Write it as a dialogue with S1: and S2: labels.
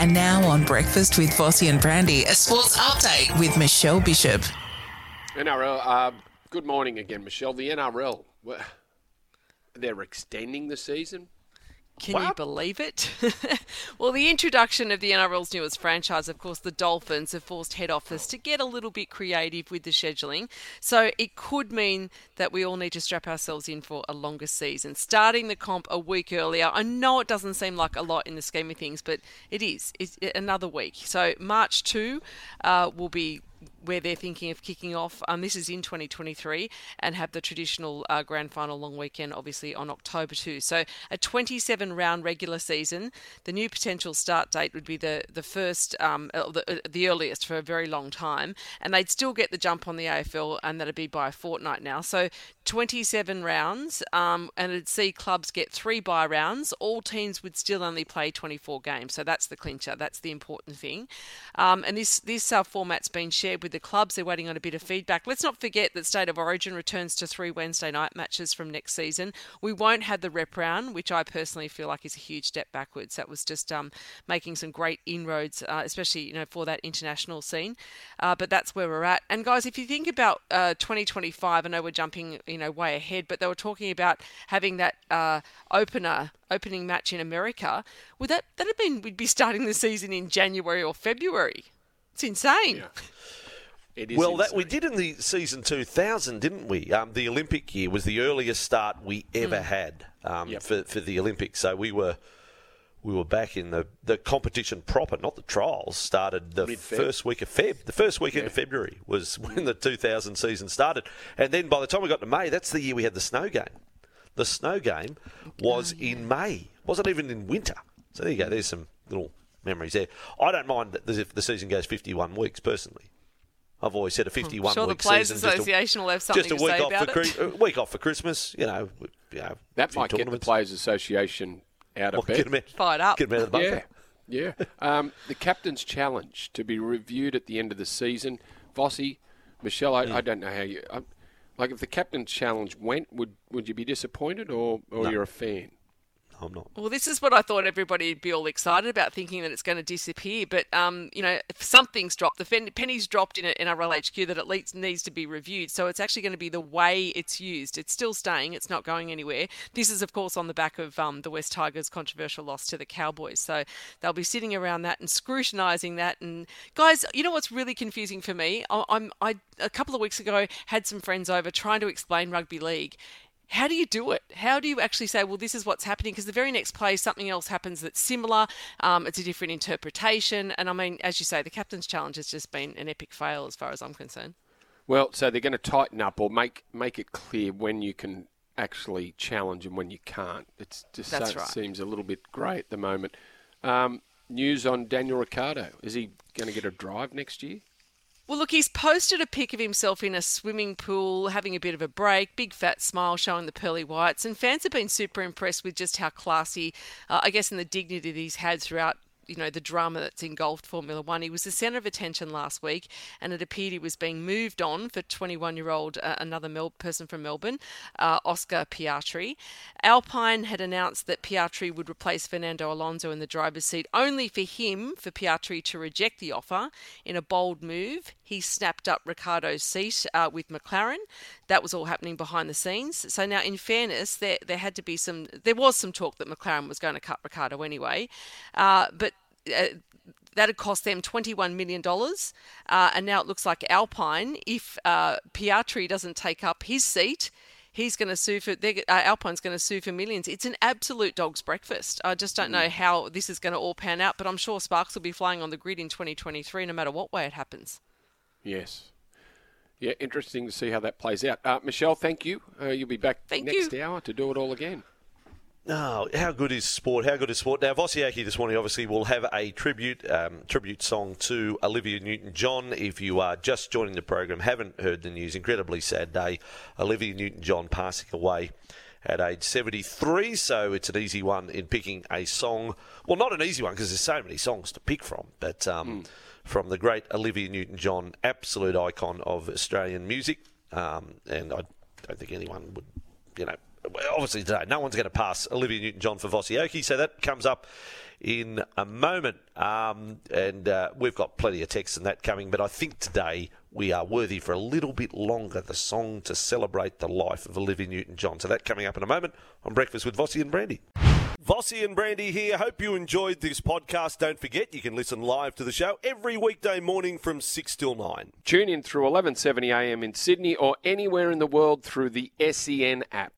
S1: And now on Breakfast with Vossi and Brandy, a sports update with Michelle Bishop.
S2: NRL, good morning again, Michelle. The NRL, they're extending the season.
S3: Can you believe it? Well, the introduction of the NRL's newest franchise, of course, the Dolphins, have forced head office to get a little bit creative with the scheduling. So it could mean that we all need to strap ourselves in for a longer season, starting the comp a week earlier. I know it doesn't seem like a lot in the scheme of things, but it is. It's another week. So March 2 will be where they're thinking of kicking off. This is in 2023, and have the traditional grand final long weekend, obviously, on October 2. So a 27-round regular season. The new potential start date would be the first, the earliest for a very long time, and they'd still get the jump on the AFL, and that'd be by a fortnight now. So 27 rounds, and it'd see clubs get 3 bye rounds. All teams would still only play 24 games, so that's the clincher. That's the important thing. And this format's been shared with the clubs. They're waiting on a bit of feedback. Let's not forget that State of Origin returns to 3 Wednesday night matches from next season. We won't have the rep round, which I personally feel like is a huge step backwards. That was just making some great inroads, especially for that international scene. But that's where we're at. And guys, if you think about 2025, I know we're jumping way ahead, but they were talking about having that opening match in America. Would that'd have been, we'd be starting the season in January or February. It's insane.
S2: Yeah. It is
S4: well,
S2: insane.
S4: we did in the season 2000, didn't we? The Olympic year was the earliest start we ever had for the Olympics. So we were back in the competition proper, not the trials. Started the first week of Feb. The first weekend of February was when the 2000 season started. And then by the time we got to May, that's the year we had the snow game. The snow game was in May. Wasn't even in winter. So there you go. There's some little memories there. I don't mind if the season goes 51 weeks, personally. I've always said a 51-week season.
S3: Sure, the Players Association will have something to say about it.
S4: A week off for Christmas,
S2: That might get the Players Association out of bed.
S3: Fired up.
S4: Get them out of the bunker.
S2: Yeah. The Captain's Challenge to be reviewed at the end of the season. Vossi, Michelle, I don't know how you... if the Captain's Challenge went, would you be disappointed or
S4: No.
S2: you're a fan?
S4: I'm not.
S3: Well, this is what I thought everybody would be all excited about, thinking that it's going to disappear. But, if something's dropped, the penny's dropped in NRL HQ that at least needs to be reviewed. So it's actually going to be the way it's used. It's still staying. It's not going anywhere. This is, of course, on the back of the West Tigers' controversial loss to the Cowboys. So they'll be sitting around that and scrutinising that. And, guys, you know what's really confusing for me? I a couple of weeks ago had some friends over trying to explain rugby league. How do you do it? How do you actually say, well, this is what's happening? Because the very next play, something else happens that's similar. It's a different interpretation. And I mean, as you say, the Captain's Challenge has just been an epic fail as far as I'm concerned.
S2: Well, so they're going to tighten up or make it clear when you can actually challenge and when you can't. It's just seems a little bit grey at the moment. News on Daniel Ricciardo. Is he going to get a drive next year?
S3: Well, look, he's posted a pic of himself in a swimming pool, having a bit of a break, big fat smile showing the pearly whites, and fans have been super impressed with just how classy, I guess, and the dignity that he's had throughout the drama that's engulfed Formula One. He was the centre of attention last week, and it appeared he was being moved on for 21-year-old, another person from Melbourne, Oscar Piastri. Alpine had announced that Piastri would replace Fernando Alonso in the driver's seat, only for Piastri to reject the offer. In a bold move, he snapped up Ricciardo's seat with McLaren. That was all happening behind the scenes. So now, in fairness, there was some talk that McLaren was going to cut Ricciardo anyway, but that had cost them $21 million. And now it looks like Alpine, if Piastri doesn't take up his seat, he's going to sue for. Alpine's going to sue for millions. It's an absolute dog's breakfast. I just don't know how this is going to all pan out, but I'm sure Sparks will be flying on the grid in 2023, no matter what way it happens.
S2: Yes. Yeah, interesting to see how that plays out. Michelle, thank you. You'll be back next hour to do it all again.
S4: Oh, how good is sport? How good is sport? Now, Vosiaki this morning obviously will have a tribute song to Olivia Newton-John. If you are just joining the program, haven't heard the news, incredibly sad day. Olivia Newton-John passing away at age 73, so it's an easy one in picking a song. Well, not an easy one because there's so many songs to pick from, but from the great Olivia Newton-John, absolute icon of Australian music, and I don't think anyone would, obviously today, no one's going to pass Olivia Newton-John for Vossi Oki, so that comes up in a moment. And we've got plenty of texts and that coming, but I think today we are worthy for a little bit longer, the song to celebrate the life of Olivia Newton-John. So that coming up in a moment on Breakfast with Vossi and Brandy. Vossi and Brandy here. Hope you enjoyed this podcast. Don't forget, you can listen live to the show every weekday morning from 6 till 9.
S2: Tune in through 11:70 a.m. in Sydney or anywhere in the world through the SEN app.